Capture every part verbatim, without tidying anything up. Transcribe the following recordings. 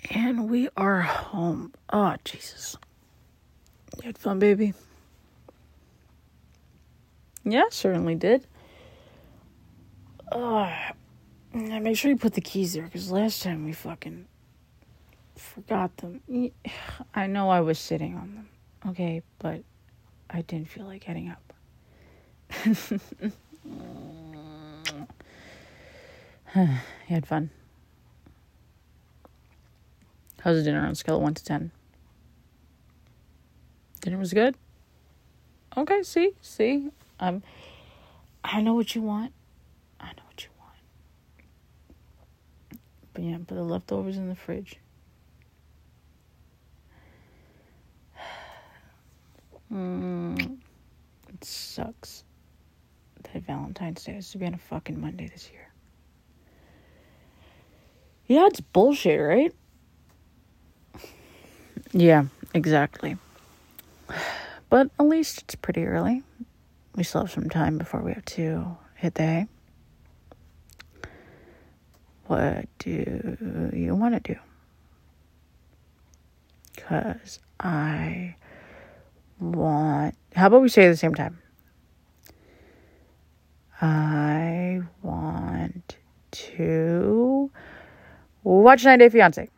And we are home. Oh, Jesus. You had fun, baby? Yeah, certainly did. Oh, make sure you put the keys there, because last time we fucking forgot them. I know I was sitting on them, okay, but I didn't feel like getting up. You had fun. How's the dinner on a scale of one to ten? Dinner was good? Okay, see, see, um, I know what you want. I know what you want. But yeah, put the leftovers in the fridge. Mm, it sucks that Valentine's Day has to be on a fucking Monday this year. Yeah, it's bullshit, right? Yeah, exactly. But at least it's pretty early. We still have some time before we have to hit the hay. What do you want to do? Because I want... How about we say it at the same time? I want to watch ninety Day Fiancé.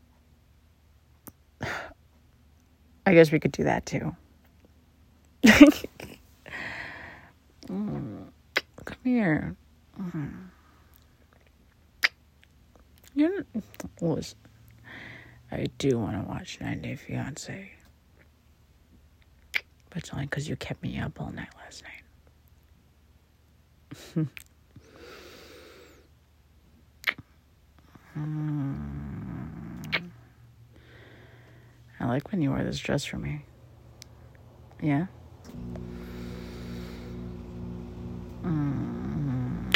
I guess we could do that too. mm, come here. Mm. You're not, listen, I do want to watch ninety Day Fiancé. But it's only because you kept me up all night last night. mm. I like when you wear this dress for me. Yeah? Mm.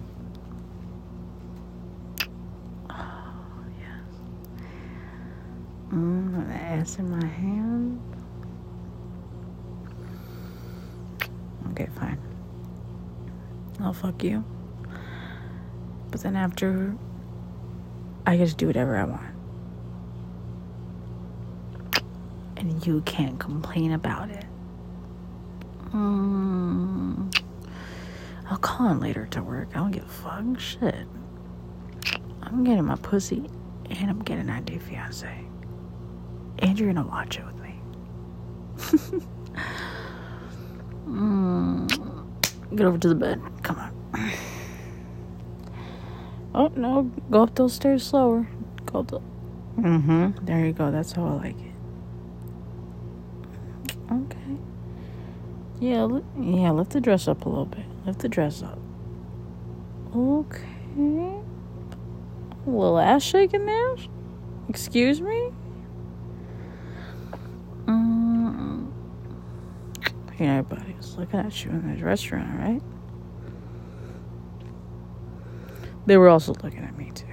Oh, yes. Mm, the ass in my hand. Okay, fine. I'll fuck you. But then after, I get to do whatever I want. And you can't complain about it. Mm. I'll call in later to work. I don't give a fuck. Shit. I'm getting my pussy and I'm getting ninety Day Fiancé. And you're gonna watch it with me. mm. Get over to the bed. Come on. Oh, no. Go up those stairs slower. Go up the... Mm-hmm. There you go. That's how I like it. Okay. Yeah, li- yeah, lift the dress up a little bit. Lift the dress up. Okay. A little ass shaking there? Excuse me? Mm. Yeah, everybody was looking at you in the restaurant, right? They were also looking at me, too.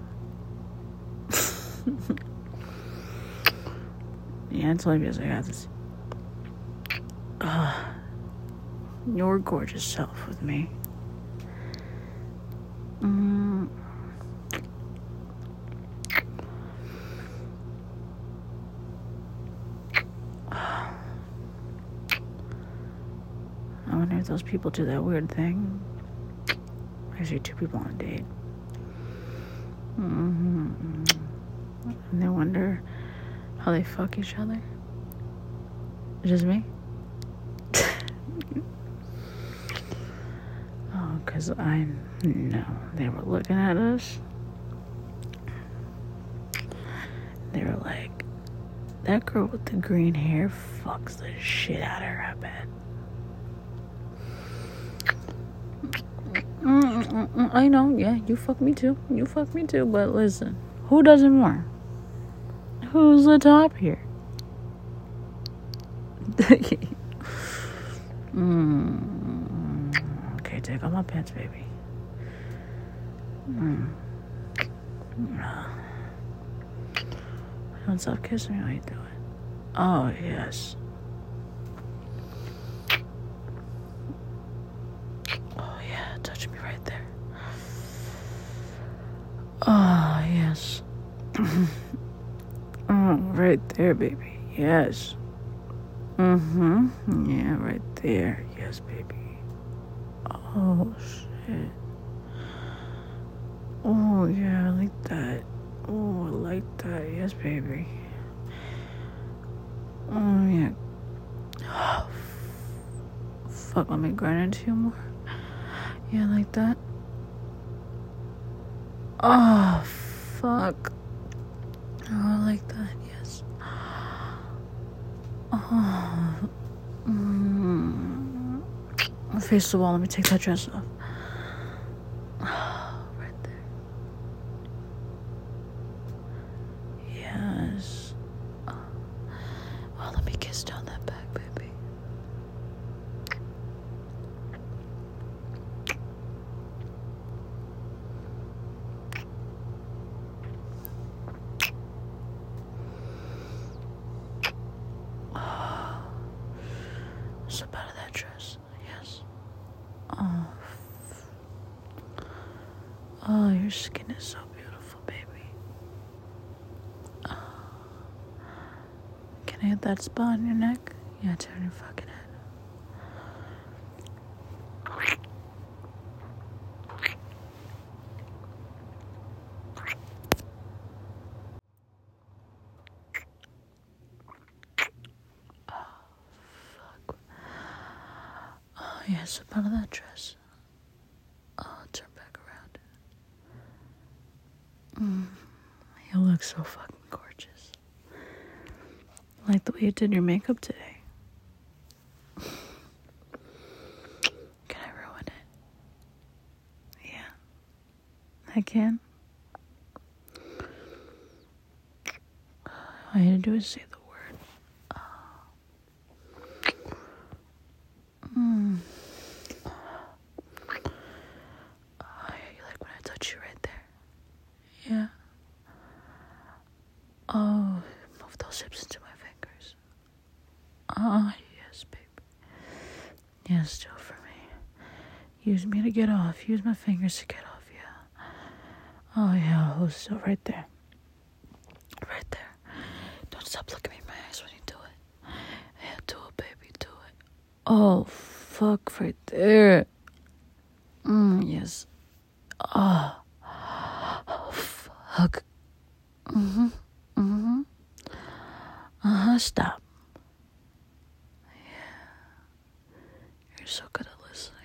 Yeah, it's only because I got this... Uh, your gorgeous self with me. Mm. I wonder if those people do that weird thing. I see two people on a date. Mm-hmm. And they wonder how they fuck each other. Just me? Oh, because I know they were looking at us. They were like, that girl with the green hair fucks the shit out of her, I bet. Mm-mm-mm. I know, yeah, you fuck me too. You fuck me too, but listen, who does it more? Who's the top here? mm. Okay, take off my pants, baby. Mm. Don't stop kissing me while you do it. Oh, yes. Oh, yeah, touch me right there. Oh, yes. Oh, right there, baby. Yes. Mm-hmm. Yeah, right there. Yes, baby. Oh, shit. Oh, yeah, I like that. Oh, I like that. Yes, baby. Oh, yeah. Oh, fuck, let me grind into you more. Yeah, like that. Oh, fuck. Oh, I like that. Yes. Oh. Mm. Face the wall. Let me take that dress off. Oh, right there. Yes. Oh. Well, let me kiss down that back, baby. Oh. Slip out of that dress. Yes. Oh. Oh, your skin is so beautiful, baby. Oh. Can I hit that spot on your neck? Yeah, turn your fucking head. Oh, fuck. Oh, yeah, slip out of that dress. Oh, turn back around. Mm. You look so fucking gorgeous. I like the way you did your makeup today. Can I ruin it? Yeah. I can. All you had to do is say the word. Oh. Mm. Oh, yeah, you like when I touch you right there? Yeah. Oh, move those hips into my fingers. Oh, yes, baby. Yes, do it for me. Use me to get off. Use my fingers to get off, yeah. Oh, yeah, hold still right there. Right there. Don't stop looking me in my eyes when you do it. Yeah, do it, baby, do it. Oh, fuck, right there. Mm, yes. Oh. Oh, fuck. Mm-hmm. Mm-hmm. Uh-huh, stop. Yeah. You're so good at listening.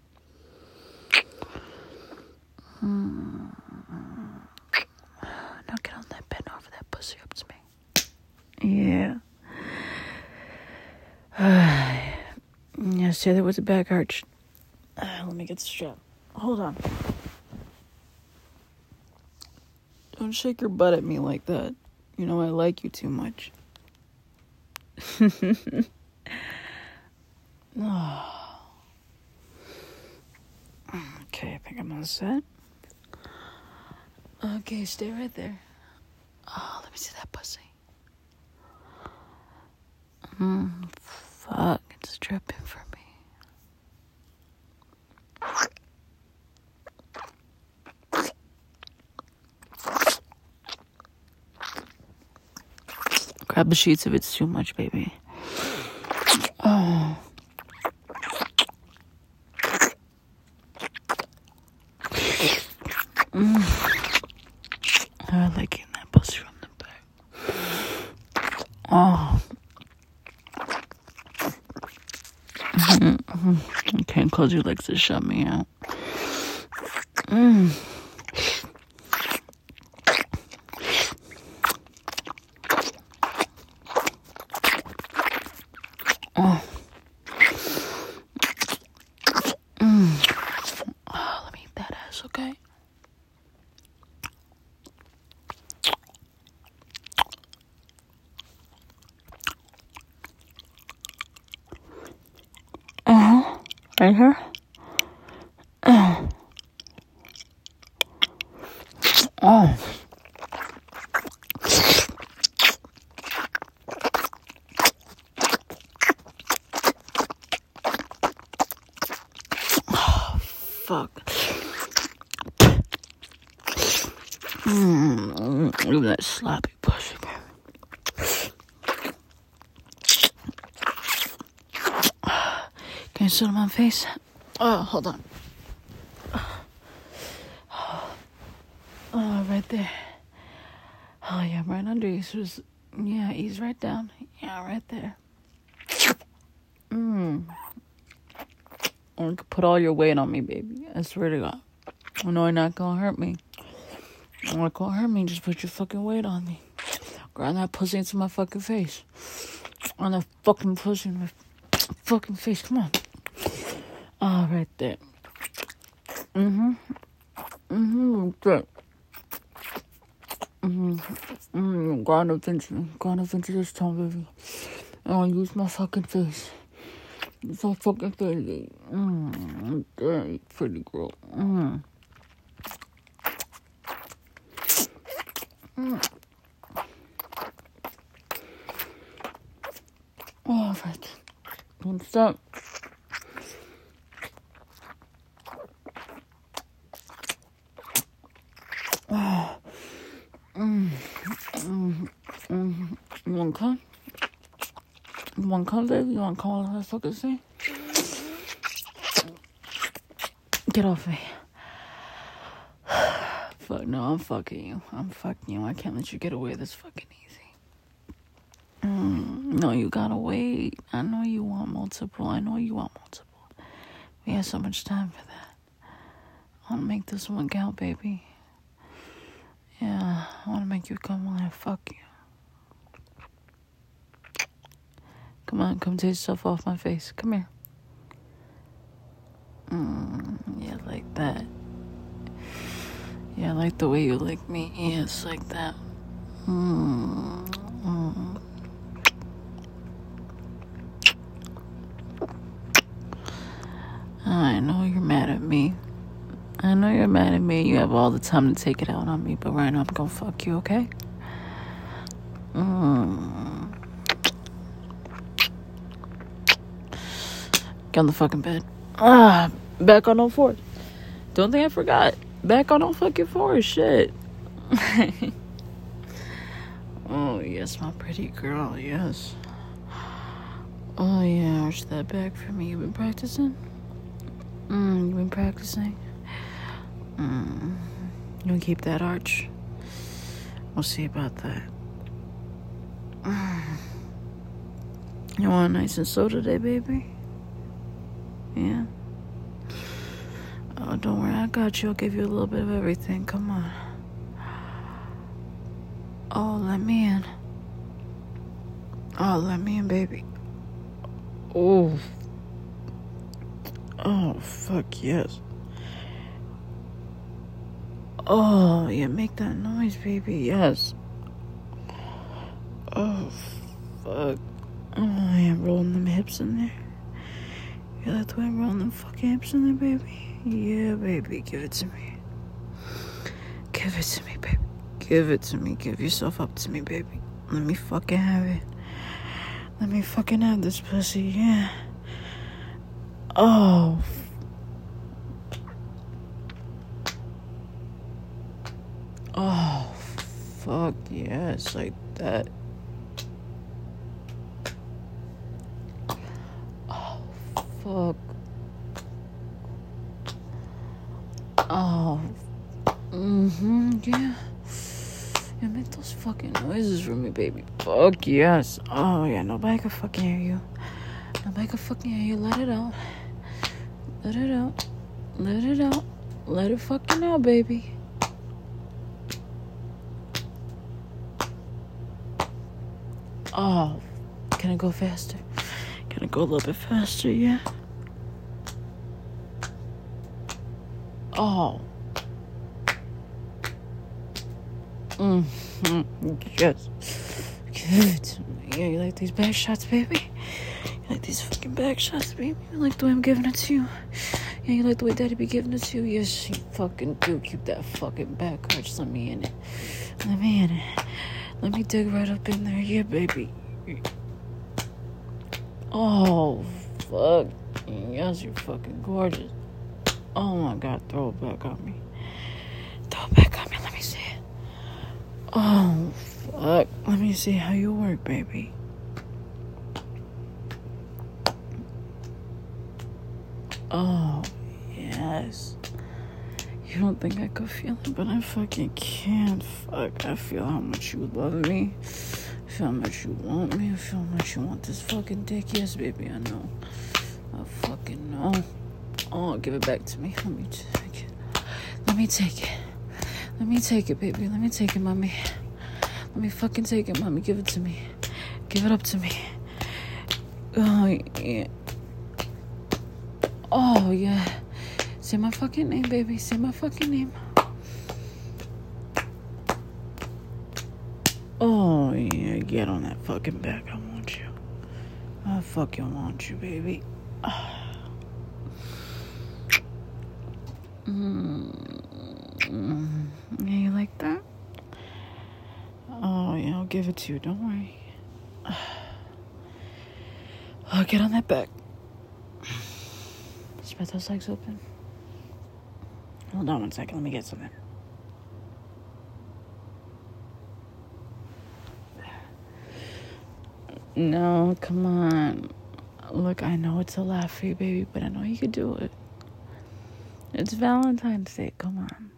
Mm. Now get on that bed over that pussy up to me. Yeah. Uh, yeah, say that with the back arch. Uh, let me get the strap. Hold on. Don't shake your butt at me like that. You know I like you too much. Oh. Okay, I think I'm all set. Okay, stay right there. Oh, let me see that pussy. Mm, fuck, it's dripping for me. Grab the sheets if it's too much, baby. Oh. Mm. I like getting that pussy from the back. Oh. Mm-hmm. You can't close your legs to shut me out. Mm. Oh. Mm. Oh, let me eat that ass, okay? Uh-huh. Right here? Uh. Oh. Fuck. Mmm. Look at that sloppy pussy, baby. sit on my face? Oh, hold on. Oh, right there. Oh, yeah, right under you. So just, yeah, ease right down. Yeah, right there. Mmm. You can put all your weight on me, baby. I swear to God. I know you're not gonna hurt me. You're not gonna hurt me. Just put your fucking weight on me. Grind that pussy into my fucking face. On that fucking pussy in my fucking face. Come on. Oh, right there. Mm-hmm. Mm-hmm. Right. Mm-hmm. Mm-hmm. Grind up into, grind up into this time, baby. And I'll use my fucking face. Use my fucking face, baby. Mmm. Damn, pretty girl. Mmm. Mm. All right. Don't stop. Oh. Mm. Mm. Mm. You want to come? You want to come, baby? You want to come on that fucking thing? Get off me. Fuck, no, I'm fucking you. I'm fucking you. I can't let you get away this fucking easy. Mm, no, you gotta wait. I know you want multiple. I know you want multiple. We have so much time for that. I wanna make this one count, baby. Yeah, I wanna make you come on and fuck you. Come on, come take yourself off my face. Come here. Mm, yeah, like that. Yeah, I like the way you lick me. Yeah, it's like that. Mm, mm. I know you're mad at me. I know you're mad at me. You have all the time to take it out on me, but right now I'm gonna fuck you, okay? Mm. Get on the fucking bed. Ah, back on all fours. Don't think I forgot. Back on all fucking fours, shit. Oh, yes, my pretty girl, yes. Oh, yeah, arch that back for me. You been practicing? Mm, you been practicing? Mm. You can keep that arch. We'll see about that. Mm. You want a nice and slow today, baby? Yeah? Oh, don't worry, I got you. I'll give you a little bit of everything. Come on. Oh, let me in. Oh, let me in, baby. Oh. Oh, fuck yes. Oh, yeah, make that noise, baby. Yes. Oh, fuck. Oh, yeah, rolling them hips in there. Yeah, that's why I'm rolling them fucking hips in there, baby. Yeah, baby, give it to me. Give it to me, baby. Give it to me. Give yourself up to me, baby. Let me fucking have it. Let me fucking have this pussy, yeah. Oh. Oh, fuck yes, like that. Oh, fuck. Oh, mm-hmm, yeah. Yeah, make those fucking noises for me, baby. Fuck yes. Oh, yeah, nobody can fucking hear you. Nobody can fucking hear you. Let it out. Let it out. Let it out. Let it fucking out, baby. Oh, can I go faster? Can I go a little bit faster, yeah? Oh. Mm-hmm. Yes. Give it to me. Yeah, you like these back shots, baby? You like these fucking back shots, baby? You like the way I'm giving it to you? Yeah, you like the way Daddy be giving it to you? Yes, you fucking do. Keep that fucking back arch. Let me in it. Let me in it. Let me dig right up in there. Yeah, baby. Oh, fuck. Yes, you're fucking gorgeous. Oh, my God. Throw it back on me. Throw it back on me. Let me see it. Oh, fuck. Let me see how you work, baby. Oh, yes. You don't think I could feel it, but I fucking can. Fuck, I feel how much you love me. I feel how much you want me. I feel how much you want this fucking dick. Yes, baby, I know. I fucking know. Oh, give it back to me. Let me take it. Let me take it. Let me take it, baby. Let me take it, mommy. Let me fucking take it, mommy. Give it to me. Give it up to me. Oh, yeah. Oh, yeah. Say my fucking name, baby. Say my fucking name. Oh, yeah. Get on that fucking back. I want you. I fucking want you, baby. Mm. Yeah, you like that? Oh, yeah. I'll give it to you. Don't worry. Oh, get on that back. Spread those legs open. Hold on one second. Let me get something. No, come on. Look, I know it's a laugh for you, baby, but I know you could do it. It's Valentine's Day. Come on.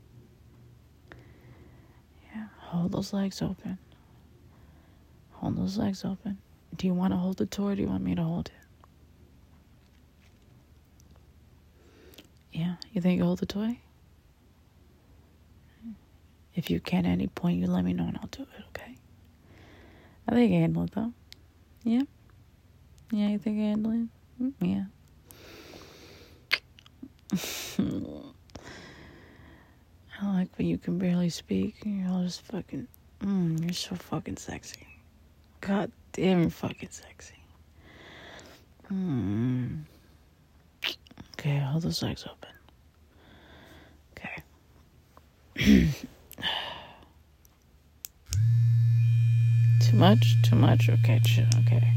Yeah, hold those legs open. Hold those legs open. Do you want to hold the toy or do you want me to hold it? Yeah, you think you hold the toy? If you can at any point, you let me know and I'll do it, okay? I think I can handle it, though. Yeah? Yeah, you think I can handle it? Mm, yeah. I like when you can barely speak and you're all just fucking, mm, you're so fucking sexy. God damn, you're fucking sexy. Mm. Okay, hold those legs open. Okay. Too much? Too much? Okay, chill. Okay.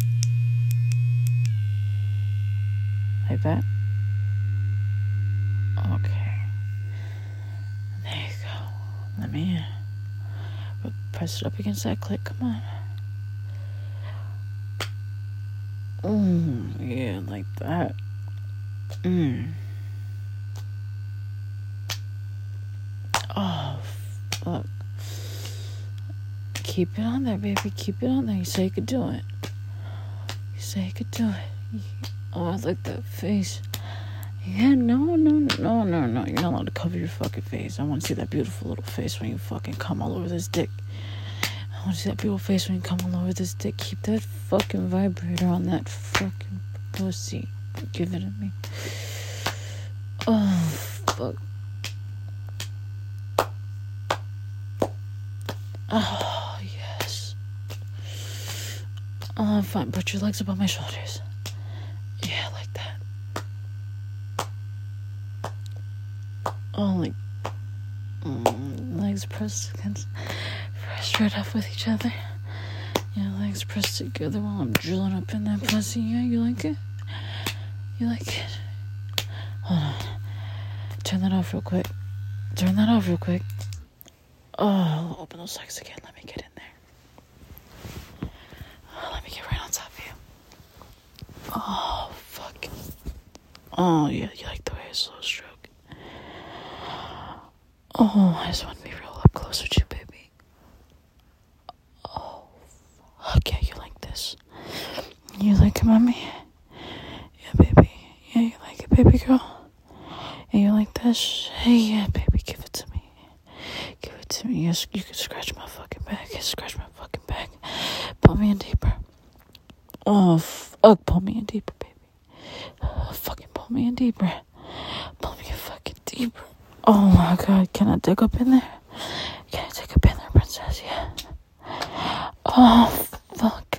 Like that? Okay. There you go. Let me uh, press it up against that clit. Come on. Mm, yeah, like that. Mm. Oh, fuck. Keep it on there, baby. Keep it on there. You say you could do it. You say you could do it. Oh, I like that face. Yeah, no, no, no, no, no. You're not allowed to cover your fucking face. I want to see that beautiful little face when you fucking come all over this dick. I want to see that beautiful face when you come all over this dick. Keep that fucking vibrator on that fucking pussy. Give it to me. Oh, fuck. Oh, yes. Oh, fine. Put your legs up on my shoulders. Yeah, like that. Oh, like... Mm, legs pressed against... Pressed right up with each other. Yeah, legs pressed together while I'm drilling up in that pussy. Yeah, you like it? You like it? Hold on. Turn that off real quick. Turn that off real quick. Oh, open those legs again. Let me get in there. Oh, let me get right on top of you. Oh, fuck. Oh, yeah, you like the way I slow stroke. Oh, I just want to be real up close with you, baby. Oh, fuck yeah, you like this. You like it, mommy? Yeah, baby. Yeah, you like it, baby girl? Yeah, you like this? Hey, yeah, baby, give it to me. Give it to me. Yes, you can scratch my fucking back. Yes, scratch my fucking back. Pull me in deeper. Oh, fuck. Pull me in deeper, baby. Oh, fucking pull me in deeper. Pull me in fucking deeper. Oh, my God. Can I dig up in there? Can I dig up in there, princess? Yeah. Oh, fuck.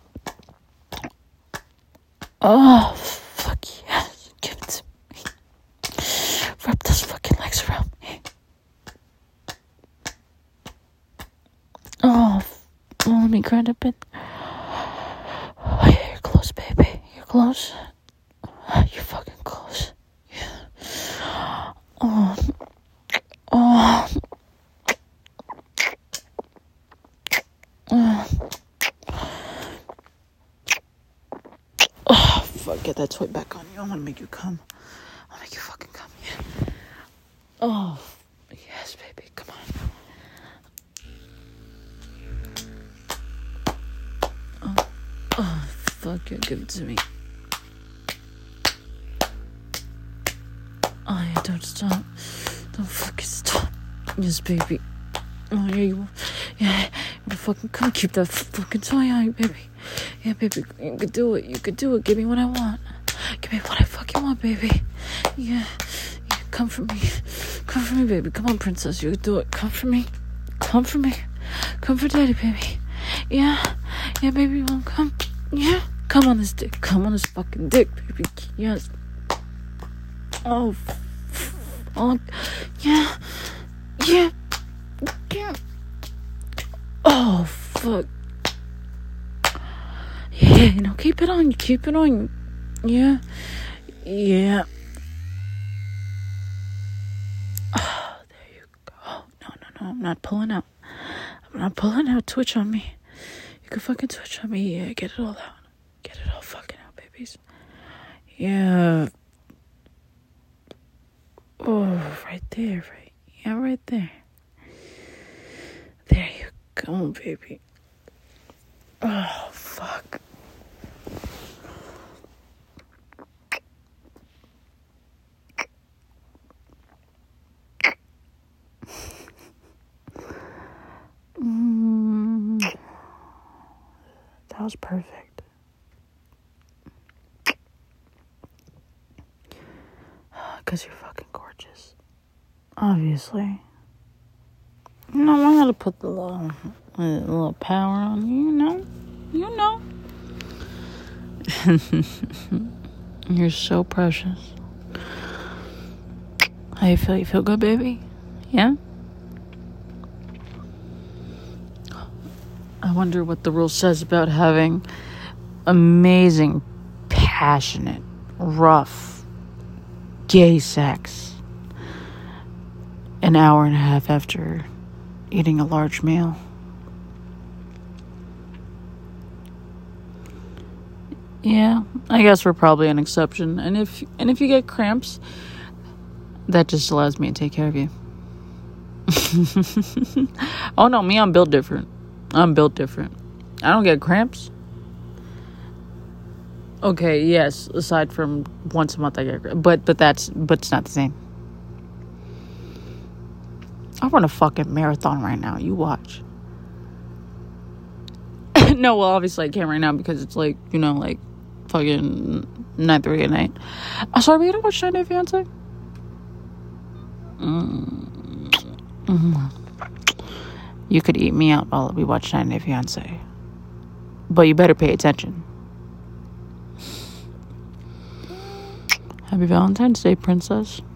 Oh, fuck yes. Give it to me. Wrap those fucking legs around me. Oh, oh, let me grind up in. Oh, yeah, you're close, baby. You're close. You're fucking close. Yeah. Oh. Oh. Oh. Oh, fuck, get that toy back on you. I want to make you come. I'll make you fucking come. Yeah. Oh, yes, baby. Come on. Oh, oh fuck, yeah, give it to me. Oh, yeah, don't stop. Don't fucking stop. Yes, baby. Oh, yeah, you, yeah, you fucking come keep that fucking toy on you, baby. Yeah, baby, you could do it. You could do it. Give me what I want. Give me what I fucking want, baby. Yeah, yeah, come for me. Come for me, baby. Come on, princess. You could do it. Come for me. Come for me. Come for daddy, baby. Yeah, yeah, baby, you won't come. Yeah, come on this dick. Come on this fucking dick, baby. Yes. Oh, oh, yeah, yeah, yeah. Oh, fuck. Yeah, you know, keep it on you, keep it on you. Yeah, yeah. Oh, there you go. No, no, no, I'm not pulling out. I'm not pulling out. Twitch on me. You can fucking twitch on me. Yeah, get it all out. Get it all fucking out, babies. Yeah. Oh, right there, right. Yeah, right there. There you go, baby. Oh, fuck. Mm, that was perfect. Because you're fucking gorgeous. Obviously. You know, I gotta put the little, a little power on you, you know? You know. You're so precious. How you feel? You feel good, baby? Yeah? I wonder what the rule says about having amazing, passionate, rough, gay sex an hour and a half after eating a large meal. Yeah, I guess we're probably an exception. And if and if you get cramps, that just allows me to take care of you. Oh no, me, I'm built different. I'm built different. I don't get cramps. Okay, yes, aside from once a month I get cramps. But, but that's, but it's not the same. I run a fucking marathon right now. You watch. No, well, obviously I can't right now because it's like, you know, like fucking nine thirty at night. Uh, sorry, we gonna watch ninety Day Fiancé? Mm. Mm. You could eat me out while we watch ninety Day Fiancé. But you better pay attention. Happy Valentine's Day, princess.